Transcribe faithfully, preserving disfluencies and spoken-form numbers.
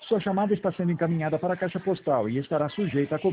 Sua chamada está sendo encaminhada para a caixa postal e estará sujeita a cobrança.